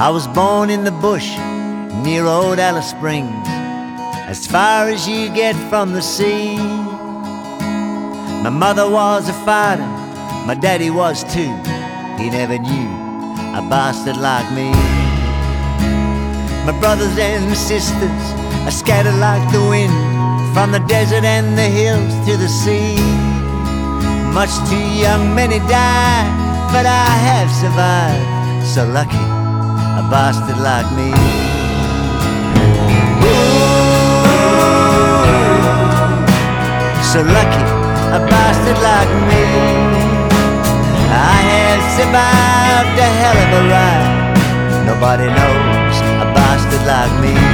I was born in the bush near old Alice Springs, as far as you get from the sea. My mother was a fighter, my daddy was too. He never knew a bastard like me. My brothers and sisters are scattered like the wind, from the desert and the hills to the sea. Much too young many died, but I have survived. So lucky, a bastard like me. Ooh, so lucky, a bastard like me. I have survived a hell of a ride. Nobody knows a bastard like me.